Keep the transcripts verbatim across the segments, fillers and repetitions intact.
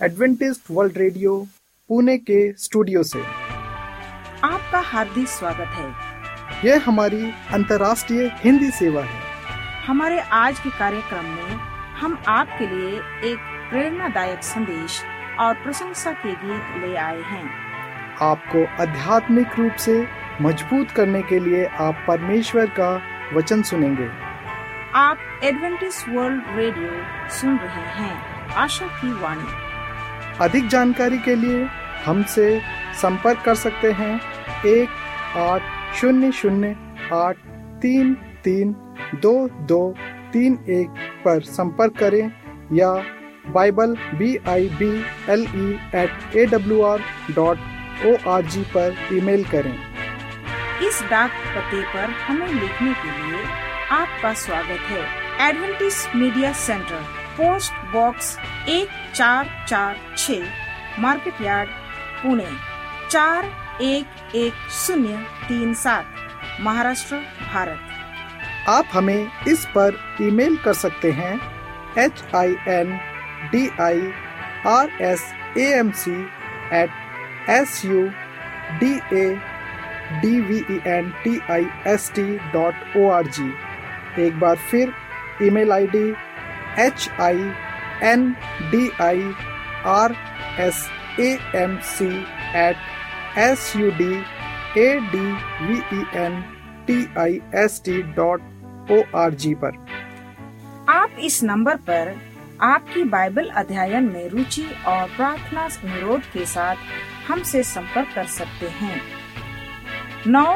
Adventist world radio Pune के studio से आपका हार्दिक स्वागत है। यह हमारी अंतर्राष्ट्रीय हिंदी सेवा है। हमारे आज के कार्यक्रम में हम आपके लिए एक प्रेरणादायक संदेश और प्रशंसा के गीत ले आए हैं। आपको आध्यात्मिक रूप से मजबूत करने के लिए आप परमेश्वर का वचन सुनेंगे। आप एडवेंटिस्ट वर्ल्ड रेडियो सुन रहे हैं, आशा की वाणी। अधिक जानकारी के लिए हमसे संपर्क कर सकते हैं एक आठ शून्य शून्य आठ तीन तीन दो दो तीन एक पर संपर्क करें या bible B I B L E at A W R dot O R G पर ईमेल करें। इस डाक पते पर हमें लिखने के लिए आपका स्वागत है। Adventist media centre, post box एक चार चार छः, मार्केट यार्ड, पुणे चार एक एक शून्य तीन सात, महाराष्ट्र, भारत। आप हमें इस पर ईमेल कर सकते हैं H I N D I R S A M C at S U D A D V E N T I S T dot O R G. एक बार फिर email ID H I N D I R S A M C at S U D A D V E N T I S T dot O R G पर। आप इस number पर आपकी Bible अध्ययन में रुचि और प्रार्थना अनुरोध के साथ हमसे संपर्क कर सकते हैं। नौ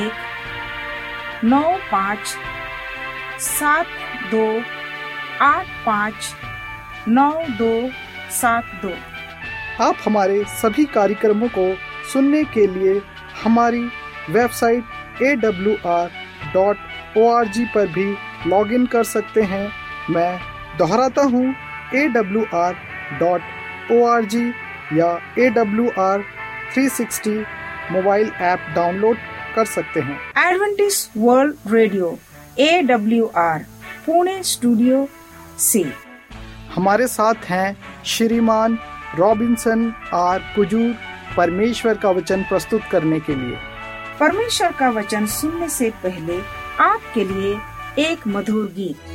एक नौ पाँच सात दो आठ पाँच नौ दो सात दो। आप हमारे सभी कार्यक्रमों को सुनने के लिए हमारी website A W R dot O R G पर भी लॉगिन कर सकते हैं। मैं दोहराता हूँ, A W R dot O R G या A W R three sixty mobile app download कर सकते हैं। Adventist world radio A W R Pune studio से हमारे साथ हैं श्रीमान रॉबिन्सन आर कुजूर, परमेश्वर का वचन प्रस्तुत करने के लिए। परमेश्वर का वचन सुनने से पहले आपके लिए एक मधुर गीत।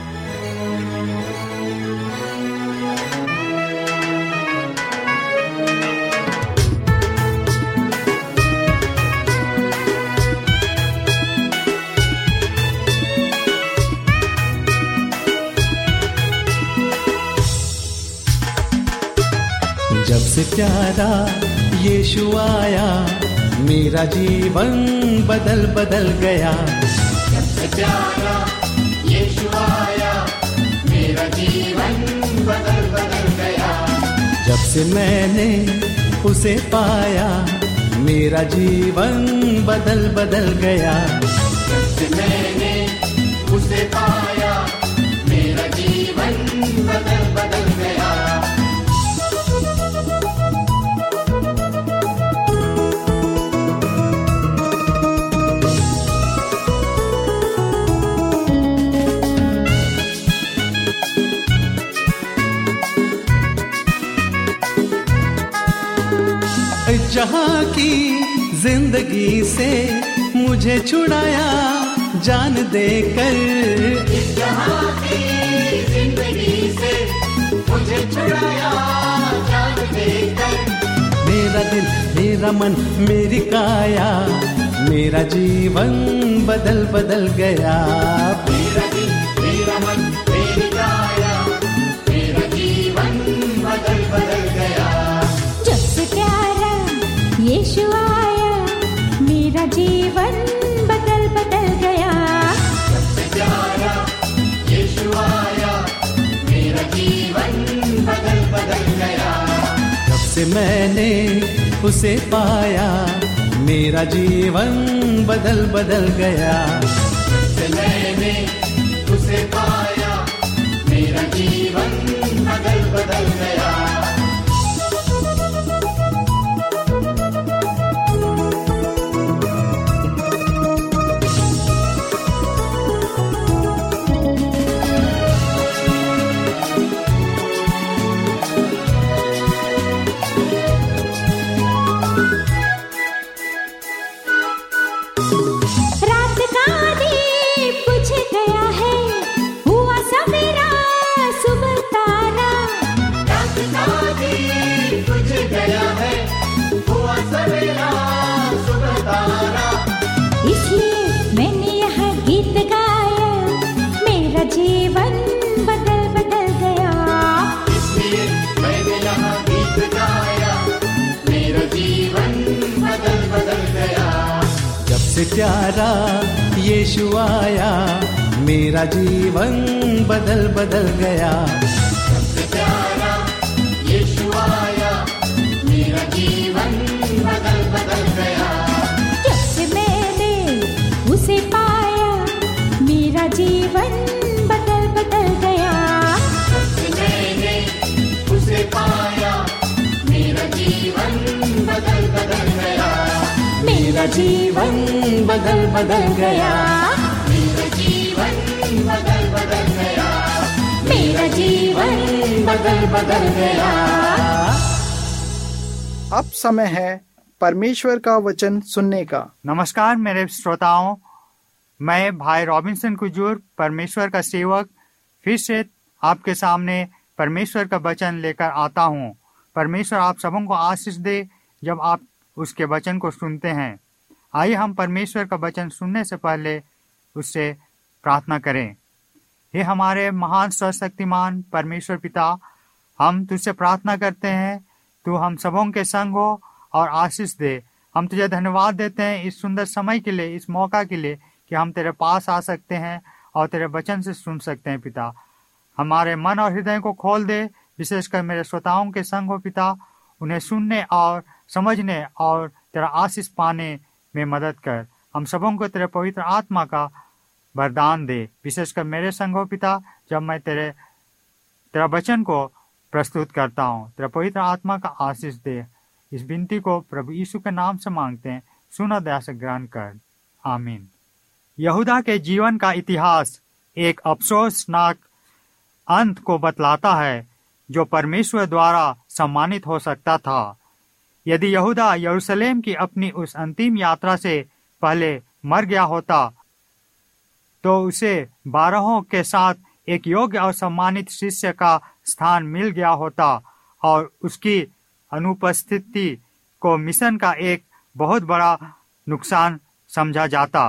जब से प्यारा यीशु आया, मेरा जीवन बदल बदल गया। जब से प्यारा यीशु आया, मेरा जीवन बदल बदल गया। जब से मैंने उसे पाया, मेरा जीवन बदल बदल गया। जब से मैंने उसे पाया, मेरा जीवन बदल बदल गया। जहाँ की जिंदगी से मुझे छुड़ाया जान देकर, जहाँ की जिंदगी से मुझे छुड़ाया जान देकर। मेरा दिल, मेरा मन, मेरी काया, मेरा जीवन बदल बदल गया। मेरा दिल, मेरा मन, मेरी काया, मेरा जीवन बदल बदल गया। जब से प्यारा यीशु आया, मेरा जीवन बदल बदल गया। जब से प्यारा यीशु आया, मेरा जीवन बदल बदल गया। जब से मैंने उसे पाया, मेरा जीवन बदल बदल गया। जब से मैंने उसे पाया, मेरा जीवन बदल बदल गया। साथी तुझ गया है, हुआ सवेरा सुबह तारा। इसलिए मैंने यहाँ गीत गाया, मेरा जीवन बदल बदल गया। इसलिए मैंने यहाँ गीत गाया, मेरा जीवन बदल बदल गया। जब से प्यारा यीशु आया, मेरा जीवन बदल बदल गया। जब से प्यारा यीशु आया, मेरा जीवन बदल बदल गया। जब से मैंने उसे पाया, मेरा जीवन बदल बदल गया। जब से मैंने उसे पाया, मेरा जीवन बदल बदल गया। मेरा जीवन बदल बदल गया। मेरा जीवन बदल बदल गया। मेरा जीवन बदल बदल गया। अब समय है परमेश्वर का वचन सुनने का। नमस्कार मेरे श्रोताओं, मैं भाई रॉबिन्सन कुजूर, परमेश्वर का सेवक, फिर से आपके सामने परमेश्वर का वचन लेकर आता हूँ। परमेश्वर आप सबों को आशीष दे जब आप उसके वचन को सुनते हैं। आइए हम परमेश्वर का वचन सुनने से पहले उससे प्रार्थना करें। हे हमारे महान सर्वशक्तिमान परमेश्वर पिता, हम तुझसे प्रार्थना करते हैं, तू हम सबों के संग हो और आशीष दे। हम तुझे धन्यवाद देते हैं इस सुंदर समय के लिए, इस मौका के लिए कि हम तेरे पास आ सकते हैं और तेरे वचन से सुन सकते हैं। पिता, हमारे मन और हृदय को खोल दे, विशेषकर मेरे श्रोताओं के संग हो पिता। उन्हें सुनने और समझने और तेरा आशीष पाने में मदद कर। हम सबों को तेरे पवित्र आत्मा का वरदान दे, विशेषकर मेरे संग हो पिता, जब मैं तेरे तेरा वचन को प्रस्तुत करता हूँ। तेरा पवित्र आत्मा का आशीष दे। इस विनती को प्रभु यीशु के नाम से मांगते हैं, सुना दया से ग्रहण कर, आमीन। यहूदा के जीवन का इतिहास एक अफसोसनाक अंत को बतलाता है जो परमेश्वर द्वारा सम्मानित हो सकता था। यदि यहूदा यरूशलेम की अपनी उस अंतिम यात्रा से पहले मर गया होता तो उसे बारहों के साथ एक योग्य और सम्मानित शिष्य का स्थान मिल गया होता और उसकी अनुपस्थिति को मिशन का एक बहुत बड़ा नुकसान समझा जाता।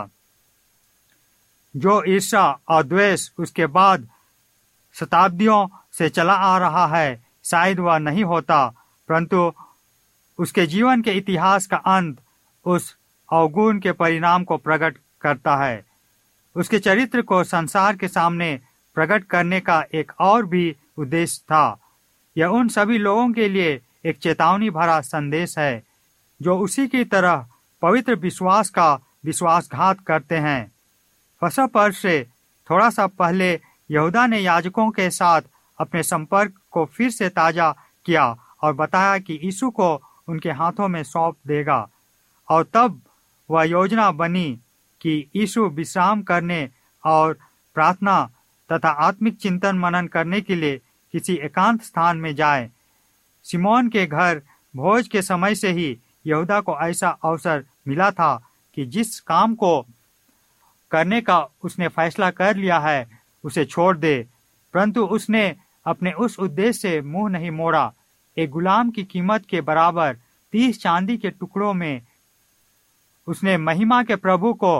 जो ईर्ष्या और द्वेष उसके बाद शताब्दियों से चला आ रहा है, शायद वह नहीं होता, परंतु उसके जीवन के इतिहास का अंत उस अवगुण के परिणाम को प्रकट करता है। उसके चरित्र को संसार के सामने प्रकट करने का एक और भी उद्देश्य था। यह उन सभी लोगों के लिए एक चेतावनी भरा संदेश है जो उसी की तरह पवित्र विश्वास का विश्वासघात करते हैं। फसह पर्व से थोड़ा सा पहले यहूदा ने याजकों के साथ अपने संपर्क को फिर से ताजा किया और बताया कि यीशु को उनके हाथों में सौंप देगा। और तब वह योजना बनी कि यीशु विश्राम करने और प्रार्थना तथा आत्मिक चिंतन मनन करने के लिए किसी एकांत स्थान में जाए। सिमोन के घर भोज के समय से ही यहूदा को ऐसा अवसर मिला था कि जिस काम को करने का उसने फैसला कर लिया है उसे छोड़ दे, परंतु उसने अपने उस उद्देश्य से मुंह नहीं मोड़ा। एक गुलाम की कीमत के बराबर तीस चांदी के टुकड़ों में उसने महिमा के प्रभु को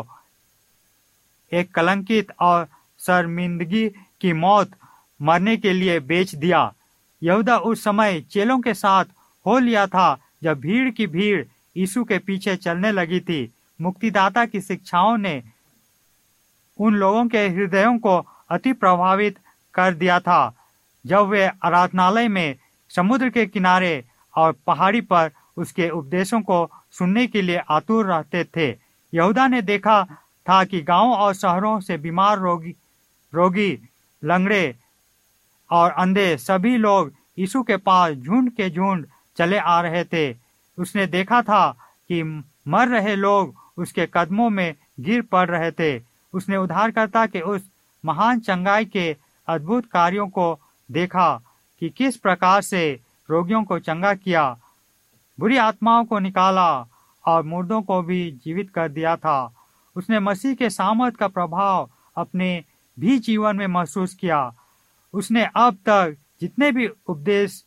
एक कलंकित और शर्मिंदगी की मौत मरने के लिए बेच दिया। यहूदा उस समय चेलों के साथ हो लिया था जब भीड़ की भीड़ यीशु के पीछे चलने लगी थी। मुक्तिदाता की शिक्षाओं ने उन लोगों के हृदयों को अति प्रभावित कर दिया था जब वे आराधनालय में, समुद्र के किनारे और पहाड़ी पर उसके उपदेशों को सुनने के लिए आतुर रहते थे। यहूदा ने देखा था कि गांवों और शहरों से बीमार, रोगी रोगी लंगड़े और अंधे सभी लोग यीशु के पास झुंड के झुंड चले आ रहे थे। उसने देखा था कि मर रहे लोग उसके कदमों में गिर पड़ रहे थे। उसने उद्धारकर्ता के उस महान चंगाई के अद्भुत कार्यों को देखा कि किस प्रकार से रोगियों को चंगा किया, बुरी आत्माओं को निकाला और मुर्दों को भी जीवित कर दिया था। उसने मसीह के सामर्थ का प्रभाव अपने भी जीवन में महसूस किया। उसने अब तक जितने भी उपदेश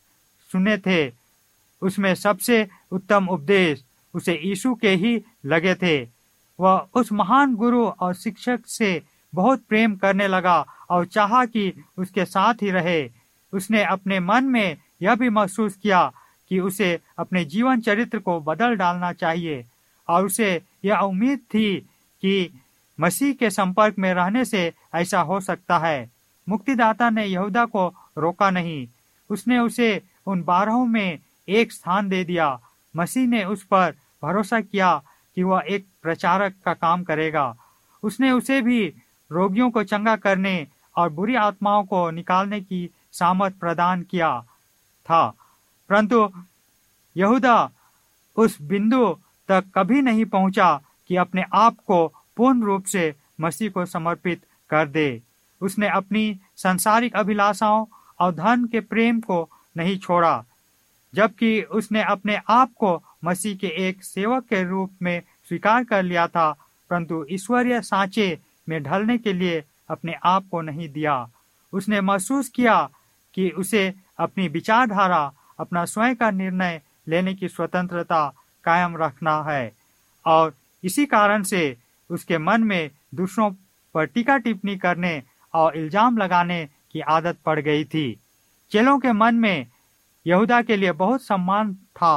सुने थे उसमें सबसे उत्तम उपदेश उसे यीशु के ही लगे थे। वह उस महान गुरु और शिक्षक से बहुत प्रेम करने लगा और चाहा कि उसके साथ ही रहे। उसने अपने मन में यह भी महसूस किया कि उसे अपने जीवन चरित्र को बदल डालना चाहिए और उसे यह उम्मीद थी कि मसीह के संपर्क में रहने से ऐसा हो सकता है। मुक्तिदाता ने यहूदा को रोका नहीं, उसने उसे उन बारहों में एक स्थान दे दिया। मसीह ने उस पर भरोसा किया कि वह एक प्रचारक का काम करेगा। उसने उसे भी रोगियों को चंगा करने और बुरी आत्माओं को निकालने की सामर्थ प्रदान किया था, परंतु यहूदा उस बिंदु तक कभी नहीं पहुंचा कि अपने आप को पूर्ण रूप से मसीह को समर्पित कर दे। उसने अपनी सांसारिक अभिलाषाओं और धन के प्रेम को नहीं छोड़ा, जबकि उसने अपने आप को मसीह के एक सेवक के रूप में स्वीकार कर लिया था, परंतु ईश्वरीय सांचे में ढलने के लिए अपने आप को नहीं दिया। उसने महसूस किया कि उसे अपनी विचारधारा, अपना स्वयं का निर्णय लेने की स्वतंत्रता कायम रखना है और इसी कारण से उसके मन में दूसरों पर टीका टिप्पणी करने और इल्जाम लगाने की आदत पड़ गई थी। चेलों के मन में यहूदा के लिए बहुत सम्मान था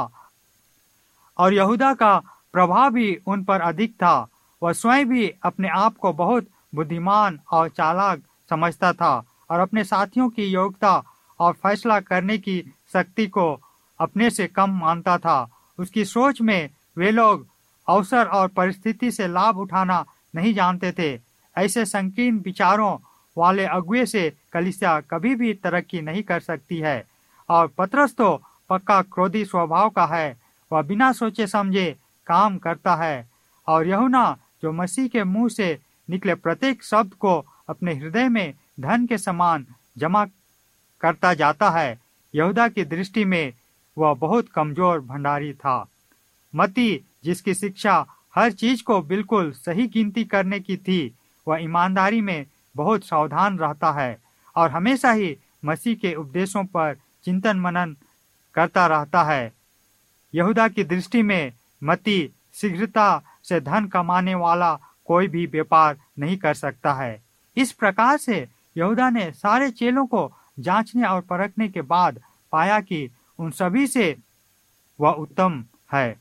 और यहूदा का प्रभाव भी उन पर अधिक था। वह स्वयं भी अपने आप को बहुत बुद्धिमान और चालाक समझता था और अपने साथियों की योग्यता और फैसला करने की शक्ति को अपने से कम मानता था। उसकी सोच में वे लोग अवसर और परिस्थिति से लाभ उठाना नहीं जानते थे। ऐसे संकीर्ण विचारों वाले अगुए से कलीसिया कभी भी तरक्की नहीं कर सकती है। और पतरस तो पक्का क्रोधी स्वभाव का है, वह बिना सोचे समझे काम करता है और यूहन्ना जो मसीह के मुंह से निकले प्रत्येक शब्द को अपने हृदय में धन के समान जमा करता जाता है। यहूदा की दृष्टि में वह बहुत कमजोर भंडारी था। मती, जिसकी शिक्षा हर चीज को बिल्कुल सही गिनती करने की थी, वह ईमानदारी में बहुत सावधान रहता है और हमेशा ही मसीह के उपदेशों पर चिंतन मनन करता रहता है। यहूदा की दृष्टि में मती शीघ्रता से धन कमाने वाला कोई भी व्यापार नहीं कर सकता है। इस प्रकार से यहूदा ने सारे चेलों को जांचने और परखने के बाद पाया कि उन सभी से वह उत्तम है।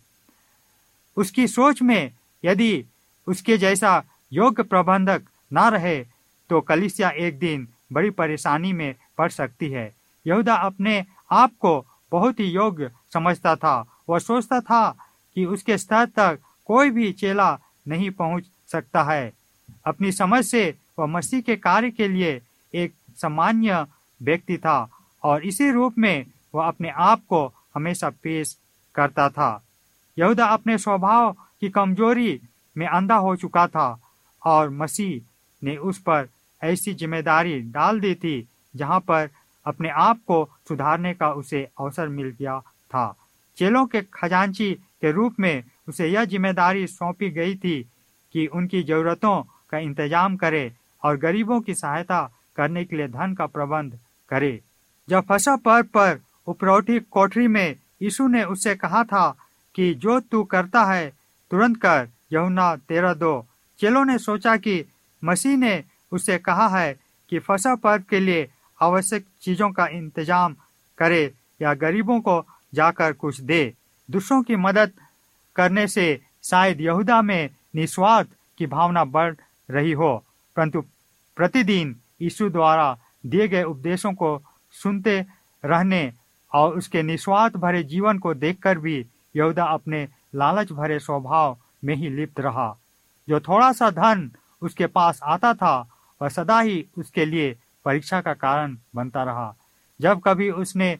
उसकी सोच में यदि उसके जैसा योग्य प्रबंधक ना रहे तो कलीसिया एक दिन बड़ी परेशानी में पड़ सकती है। यहूदा अपने आप को बहुत ही योग्य समझता था। वह सोचता था कि उसके स्तर तक कोई भी चेला नहीं पहुंच सकता है। अपनी समझ से वह मसीह के कार्य के लिए एक सामान्य व्यक्ति था और इसी रूप में वह अपने आप को हमेशा पेश करता था। यहूदा अपने स्वभाव की कमजोरी में अंधा हो चुका था और मसीह ने उस पर ऐसी जिम्मेदारी डाल दी थी जहां पर अपने आप को सुधारने का उसे अवसर मिल गया था। चेलों के खजांची के रूप में उसे यह जिम्मेदारी सौंपी गई थी कि उनकी जरूरतों का इंतजाम करे और गरीबों की सहायता करने के लिए धन का प्रबंध करे। जब फसह पर्व पर उपरौठी कोठरी में यीशु ने उससे कहा था कि जो तू करता है तुरंत कर, यूहन्ना तेरह दो। चेलों ने सोचा कि मसीह ने उससे कहा है कि फसह पर्व के लिए आवश्यक चीजों का इंतजाम करे या गरीबों को जाकर कुछ दे। दूसरों की मदद करने से शायद यहूदा में निस्वार्थ की भावना बढ़ रही हो, परंतु प्रतिदिन यीशु द्वारा दिए गए उपदेशों को सुनते रहने और उसके निस्वार्थ भरे जीवन को देखकर भी यहूदा अपने लालच भरे स्वभाव में ही लिप्त रहा। जो थोड़ा सा धन उसके पास आता था वह सदा ही उसके लिए परीक्षा का कारण बनता रहा। जब कभी उसने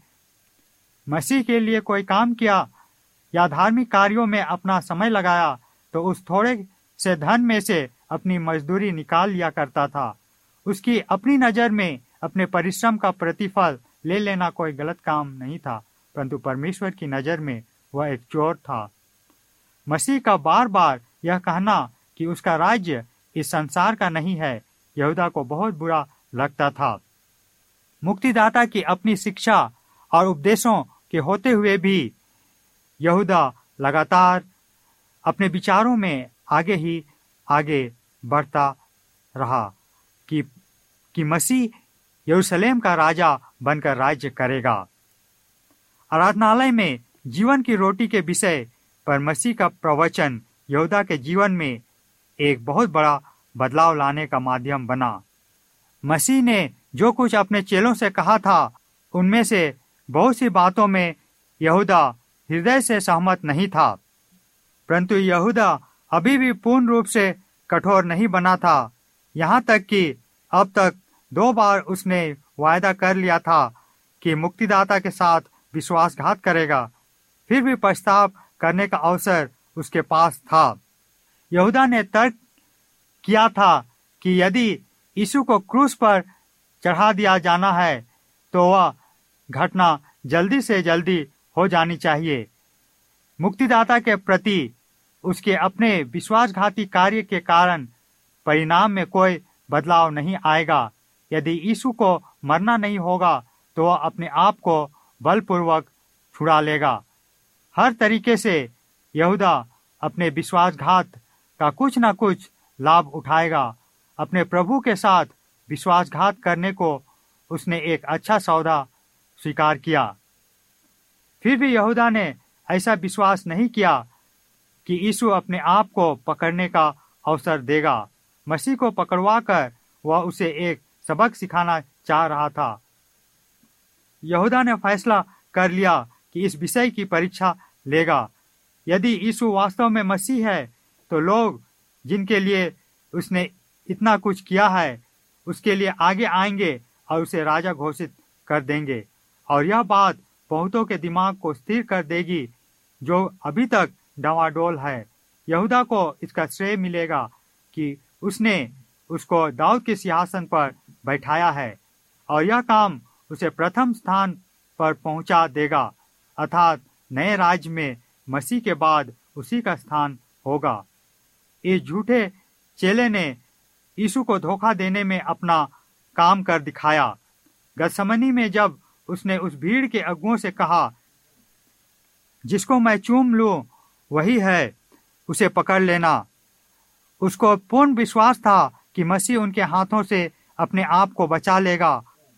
मसीह के लिए कोई काम किया या धार्मिक कार्यों में अपना समय लगाया तो उस थोड़े से धन में से अपनी मजदूरी निकाल लिया करता था। उसकी अपनी नजर में अपने परिश्रम का प्रतिफल ले लेना कोई गलत काम नहीं था, परंतु परमेश्वर की नजर में वह एक चोर था। मसीह का बार बार यह कहना कि उसका राज्य इस संसार का नहीं है यहूदा को बहुत बुरा लगता था। मुक्तिदाता की अपनी शिक्षा और उपदेशों के होते हुए भी यहूदा लगातार अपने विचारों में आगे ही आगे बढ़ता रहा कि कि मसीह यरूशलेम का राजा बनकर राज्य करेगा। आराधनालय में जीवन की रोटी के विषय पर मसीह का प्रवचन यहूदा के जीवन में एक बहुत बड़ा बदलाव लाने का माध्यम बना। मसीह ने जो कुछ अपने चेलों से कहा था, उनमें से बहुत सी बातों में यहूदा हृदय से सहमत नहीं था, परंतु यहूदा अभी भी पूर्ण रूप से कठोर नहीं बना था। यहाँ तक कि अब तक दो बार उसने वायदा कर लिया था कि मुक्तिदाता के साथ विश्वासघात करेगा, फिर भी पछताव करने का अवसर उसके पास था। यहूदा ने तर्क किया था कि यदि यीशु को क्रूस पर चढ़ा दिया जाना है तो वह घटना जल्दी से जल्दी हो जानी चाहिए। मुक्तिदाता के प्रति उसके अपने विश्वासघाती कार्य के कारण परिणाम में कोई बदलाव नहीं आएगा। यदि यीशु को मरना नहीं होगा तो वह अपने आप को बलपूर्वक छुड़ा लेगा। हर तरीके से यहूदा अपने विश्वासघात का कुछ न कुछ लाभ उठाएगा। अपने प्रभु के साथ विश्वासघात करने को उसने एक अच्छा सौदा स्वीकार किया। फिर भी यहूदा ने ऐसा विश्वास नहीं किया कि यीशु अपने आप को पकड़ने का अवसर देगा। मसीह को पकड़वाकर वह उसे एक सबक सिखाना चाह रहा था। यहूदा ने फैसला कर लिया कि इस विषय की परीक्षा लेगा। यदि यीशु वास्तव में मसीह है तो लोग जिनके लिए उसने इतना कुछ किया है उसके लिए आगे आएंगे और उसे राजा घोषित कर देंगे, और यह बात बहुतों के दिमाग को स्थिर कर देगी जो अभी तक डावाडोल है। यहूदा को इसका श्रेय मिलेगा कि उसने उसको दाऊद के सिंहासन पर बैठाया है, और यह काम उसे प्रथम स्थान पर पहुंचा देगा, अर्थात नए राज्य में मसीह के बाद उसी का स्थान होगा। इस झूठे चेले ने यीशु को धोखा देने में अपना काम कर दिखाया। गतसमनी में जब उसने उस भीड़ के अगुओं से कहा, जिसको मैं चूम लूं वही है, उसे पकड़ लेना, उसको पूर्ण विश्वास था कि मसीह उनके हाथों से अपने आप को बचा लेगा,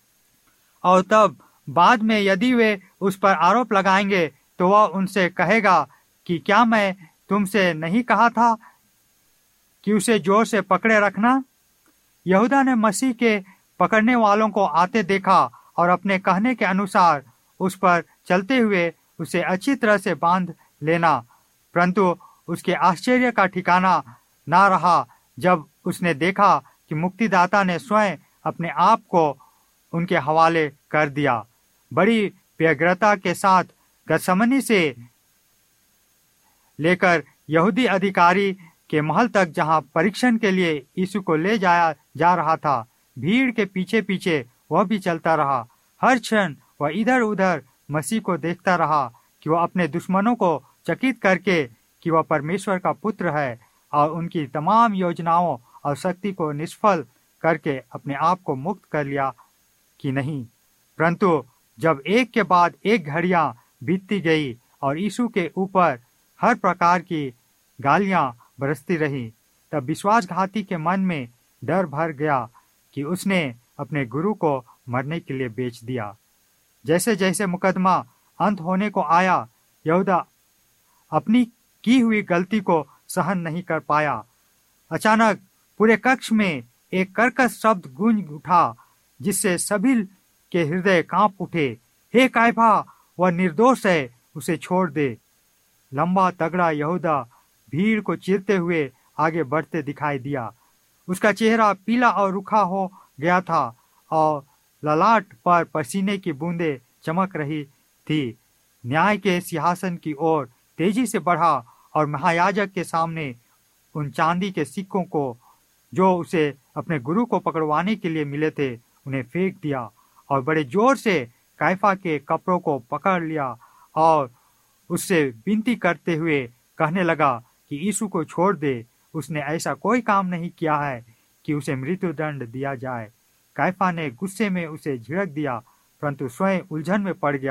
और तब बाद में यदि वे उस पर आरोप लगाएंगे तो वह उनसे कहेगा कि क्या मैं तुमसे नहीं कहा था कि उसे जोर से पकड़े रखना। यहूदा ने मसीह के पकड़ने वालों को आते देखा और अपने कहने के अनुसार उस पर चलते हुए उसे अच्छी तरह से बांध लेना, परंतु उसके आश्चर्य का ठिकाना ना रहा जब उसने देखा कि मुक्तिदाता ने स्वयं अपने आप को उनके हवाले कर दिया। बड़ी व्यग्रता के साथ गतसमनी से लेकर यहूदी अधिकारी के महल तक, जहां परीक्षण के लिए यीशु को ले जाया जा रहा था, भीड़ के पीछे पीछे वह भी चलता रहा। हर क्षण वह इधर उधर मसीह को देखता रहा कि वह अपने दुश्मनों को चकित करके कि वह परमेश्वर का पुत्र है और उनकी तमाम योजनाओं और शक्ति को निष्फल करके अपने आप को मुक्त कर लिया कि नहीं। परंतु जब एक के बाद एक घड़ियां बीतती गई और यीशु के ऊपर हर प्रकार की गालियां बरसती रही, तब विश्वासघाती के मन में डर भर गया कि उसने अपने गुरु को मरने के लिए बेच दिया। जैसे जैसे मुकदमा अंत होने को आया, यहूदा अपनी की हुई गलती को सहन नहीं कर पाया। अचानक पूरे कक्ष में एक कर्कश शब्द गूंज उठा जिससे सभी के हृदय कांप उठे। हे कायफा, वह निर्दोष है, उसे छोड़ दे। लंबा तगड़ा यहूदा भीड़ को चीरते हुए आगे बढ़ते दिखाई दिया। उसका चेहरा पीला और रुखा हो गया था और ललाट पर पसीने की बूंदें चमक रही थी। न्याय के सिंहासन की ओर तेजी से बढ़ा और महायाजक के सामने उन चांदी के सिक्कों को जो उसे अपने गुरु को पकड़वाने के लिए मिले थे उन्हें फेंक दिया, और बड़े जोर से कायफा के कपड़ों को पकड़ लिया और उससे विनती करते हुए कहने लगा कि यीशु को छोड़ दे। उसने ऐसा कोई काम नहीं किया है कि उसे मृत्यु दंड दिया जाए। कायफा ने गुस्से में उसे झिड़क दिया, परंतु स्वयं उलझन में पड़ गया।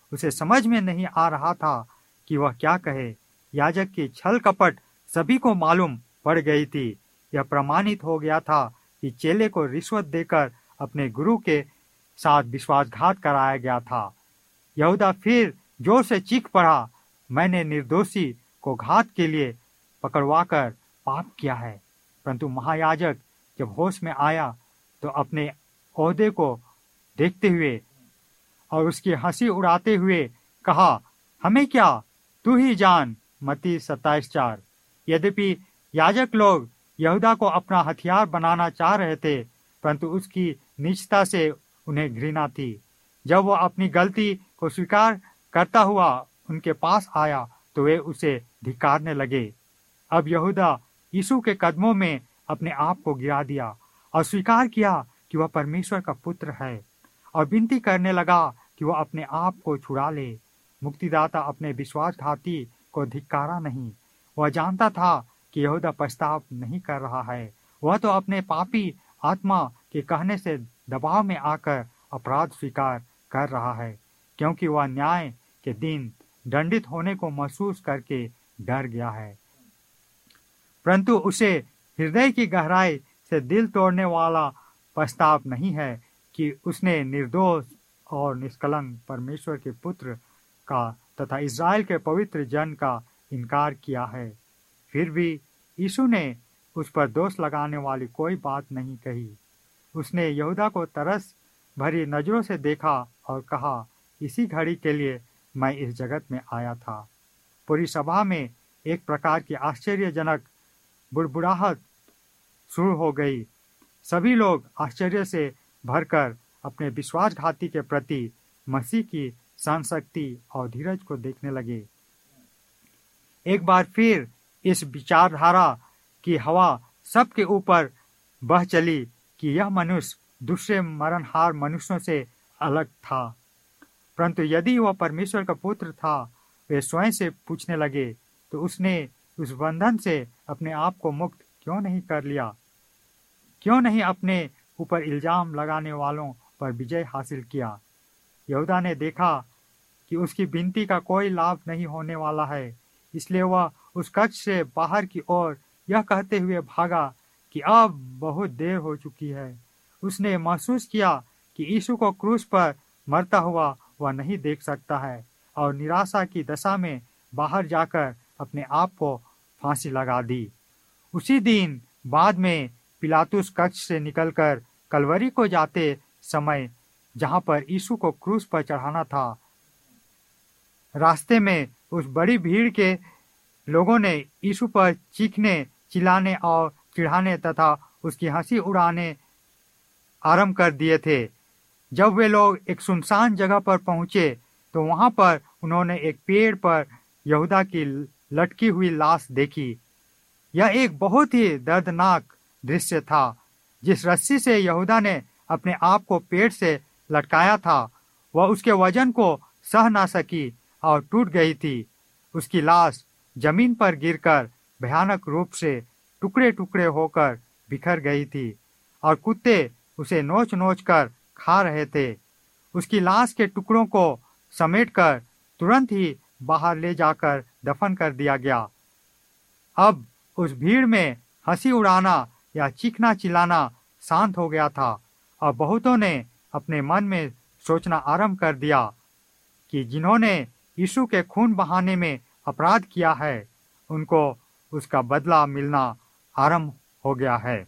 उसे समझ में नहीं आ रहा था कि वह क्या कहे। याजक की छल कपट सभी को मालूम पड़ गई थी। यह प्रमाणित हो गया था कि चेले को रिश्वत देकर अपने गुरु के साथ विश्वासघात कराया गया था। यहूदा फिर जोर से चीख पड़ा, मैंने निर्दोषी को घात के लिए पकड़वाकर पाप किया है। परंतु महायाजक जब होश में आया तो अपने ओहदे को देखते हुए और उसकी हंसी उड़ाते हुए कहा, हमें क्या, तू ही जान। मत्ती सत्ताईस चार। यद्यपि याजक लोग यहूदा को अपना हथियार बनाना चाह रहे थे, परंतु उसकी नीचता से उन्हें घृणा थी। जब वो अपनी गलती को स्वीकार करता हुआ उनके पास आया तो वे उसे धिक्कारने लगे। अब यहूदा यीशु के कदमों में अपने आप को गिरा दिया और स्वीकार किया कि वह परमेश्वर का पुत्र है और विनती करने लगा कि वह अपने आप को छुड़ा ले। मुक्तिदाता अपने विश्वासघाती को धिक्कारा नहीं। वह जानता था कि यहूदा पछतावा नहीं कर रहा है। वह तो अपने पापी आत्मा के कहने से दबाव में आकर अपराध स्वीकार कर रहा है, क्योंकि वह न्याय के दिन दंडित होने को महसूस करके डर गया है। परंतु उसे हृदय की गहराई से दिल तोड़ने वाला पछतावा नहीं है कि उसने निर्दोष और निष्कलंक परमेश्वर के पुत्र का तथा इज़राइल के पवित्र जन का इनकार किया है। फिर भी यीशु ने उस पर दोष लगाने वाली कोई बात नहीं कही। उसने यहूदा को तरस भरी नजरों से देखा और कहा, इसी घड़ी के लिए मैं इस जगत में आया था। पूरी सभा में एक प्रकार की आश्चर्यजनक बुड़बुड़ाहट शुरू हो गई। सभी लोग आश्चर्य से भरकर अपने विश्वासघाती के प्रति मसीह की सहनशक्ति और धीरज को देखने लगे। एक बार फिर इस विचारधारा की हवा सबके ऊपर बह चली कि यह मनुष्य दूसरे मरणहार मनुष्यों से अलग था। परंतु यदि वह परमेश्वर का पुत्र था, वे स्वयं से पूछने लगे, तो उसने उस बंधन से अपने आप को मुक्त क्यों नहीं कर लिया? क्यों नहीं अपने ऊपर इल्जाम लगाने वालों पर विजय हासिल किया? यहूदा ने देखा कि उसकी विनती का कोई लाभ नहीं होने वाला है, इसलिए वह उस कक्ष से बाहर की ओर यह कहते हुए भागा कि अब बहुत देर हो चुकी है। उसने महसूस किया कि यीशु को क्रूस पर मरता हुआ वह नहीं देख सकता है और निराशा की दशा में बाहर जाकर अपने आप को फांसी लगा दी। उसी दिन बाद में पिलातुस कक्ष से निकलकर कलवरी को जाते समय, जहां पर यीशु को क्रूस पर चढ़ाना था, रास्ते में उस बड़ी भीड़ के लोगों ने यीशु पर चीखने, चिल्लाने और चिढ़ाने तथा उसकी हंसी उड़ाने आरंभ कर दिए थे। जब वे लोग एक सुनसान जगह पर पहुंचे तो वहां पर उन्होंने एक पेड़ पर यहूदा की लटकी हुई लाश देखी। यह एक बहुत ही दर्दनाक दृश्य था। जिस रस्सी से यहूदा ने अपने आप को पेड़ से लटकाया था, वह उसके वजन को सह ना सकी और टूट गई थी। उसकी लाश जमीन पर गिरकर भयानक रूप से टुकड़े टुकड़े होकर बिखर गई थी और कुत्ते उसे नोच नोच कर खा रहे थे। उसकी लाश के टुकड़ों को समेटकर तुरंत ही बाहर ले जाकर दफन कर दिया गया। अब उस भीड़ में हंसी उड़ाना या चीखना चिल्लाना शांत हो गया था और बहुतों ने अपने मन में सोचना आरंभ कर दिया कि जिन्होंने यीशु के खून बहाने में अपराध किया है, उनको उसका बदला मिलना आरंभ हो गया है।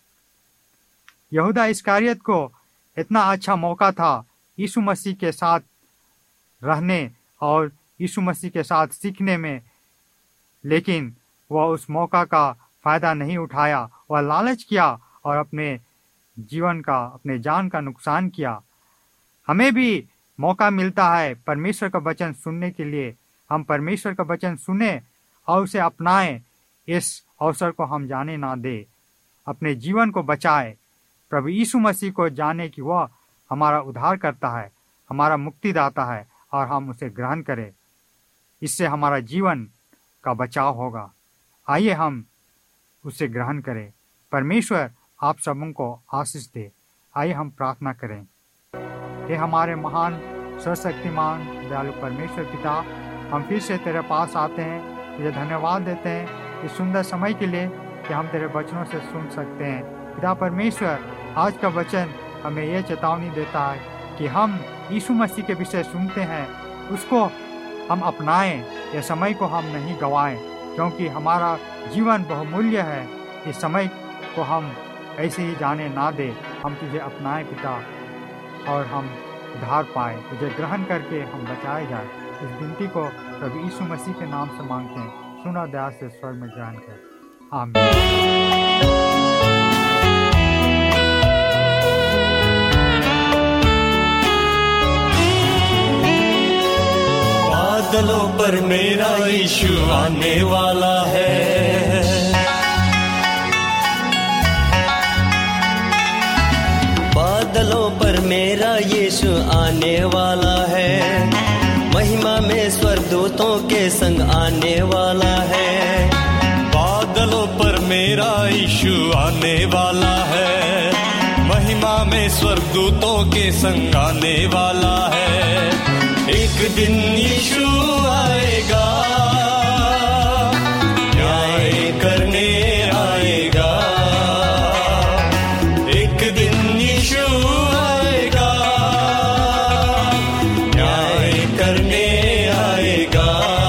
यहूदा इस्करियोत को इतना अच्छा मौका था यीशु मसीह के साथ रहने और यीशु मसीह के साथ सीखने में, लेकिन वह उस मौका का फायदा नहीं उठाया। वह लालच किया और अपने जीवन का, अपने जान का नुकसान किया। हमें भी मौका मिलता है परमेश्वर का वचन सुनने के लिए। हम परमेश्वर का वचन सुने और उसे अपनाएं। इस अवसर को हम जाने ना दे, अपने जीवन को बचाए। प्रभु यीशु मसीह को जाने कि वह हमारा उद्धार करता है, हमारा मुक्तिदाता है और हम उसे ग्रहण करें। इससे हमारा जीवन का बचाव होगा। आइए हम उसे ग्रहण करें। परमेश्वर आप सबों को आशीष दे। आइए हम प्रार्थना करें। हे हमारे महान सर्वशक्तिमान दयालु परमेश्वर पिता, हम फिर से तेरे पास आते हैं, तुझे धन्यवाद देते हैं इस सुंदर समय के लिए कि हम तेरे वचनों से सुन सकते हैं। पिता परमेश्वर, आज का वचन हमें यह चेतावनी देता है कि हम यीशु मसीह के विषय सुनते हैं, उसको हम अपनाएं, यह समय को हम नहीं गंवाएं, क्योंकि हमारा जीवन बहुमूल्य है। इस समय को हम ऐसे ही जाने ना दे, हम तुझे अपनाएं पिता, और हम उद्धार पाए, तुझे ग्रहण करके हम बचाए जाए। इस विनती को प्रभु यीशु मसीह के नाम से मांगते हैं, सुना दया से स्वर में ग्रहण कर, आमीन। बादलों पर मेरा यीशु आने वाला है, बादलों पर मेरा यीशु आने वाला है, महिमा में स्वर्गदूतों के संग आने वाला है। बादलों पर मेरा यीशु आने वाला है, महिमा में स्वर्गदूतों के संग आने वाला है। एक दिन यीशु आएगा, न्याय करने आएगा। एक दिन यीशु आएगा, न्याय करने आएगा।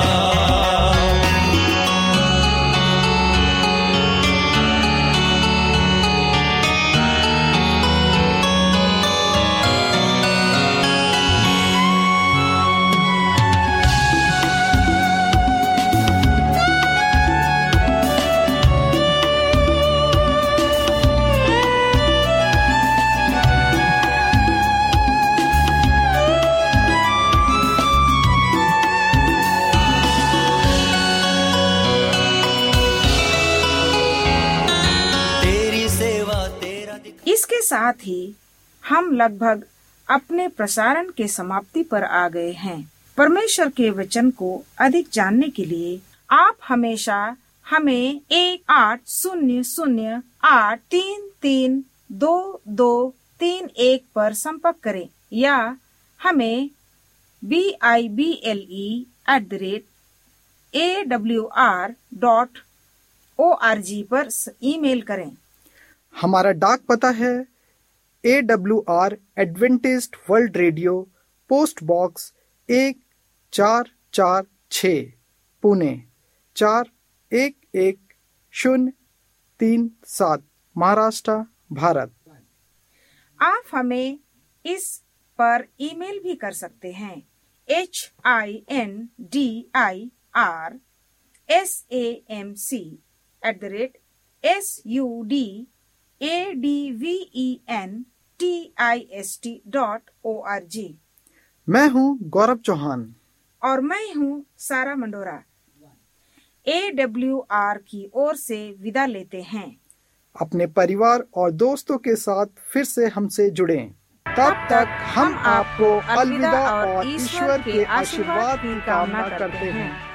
इसके साथ ही हम लगभग अपने प्रसारण के समाप्ति पर आ गए हैं। परमेश्वर के वचन को अधिक जानने के लिए आप हमेशा हमें एक आठ शून्य शून्य आठ तीन तीन दो दो तीन एक पर संपर्क करें, या हमें B I B L E at the rate A W R dot O R G पर ईमेल करें। हमारा डाक पता है A W R Adventist world radio, post box एक चार चार छ, पुणे चार एक एक शून्य तीन सात, महाराष्ट्र, भारत। आप हमें इस पर ईमेल भी कर सकते हैं। H I N D I R S A M C at the rate S U D A D V E N T I S T dot O R G. मैं हूँ गौरव चौहान और मैं हूँ सारा मंडोरा। ए डब्ल्यू आर की ओर से विदा लेते हैं। अपने परिवार और दोस्तों के साथ फिर से हमसे जुड़ें। तब तक हम आपको अलविदा और ईश्वर के आशीर्वाद की कामना करते हैं।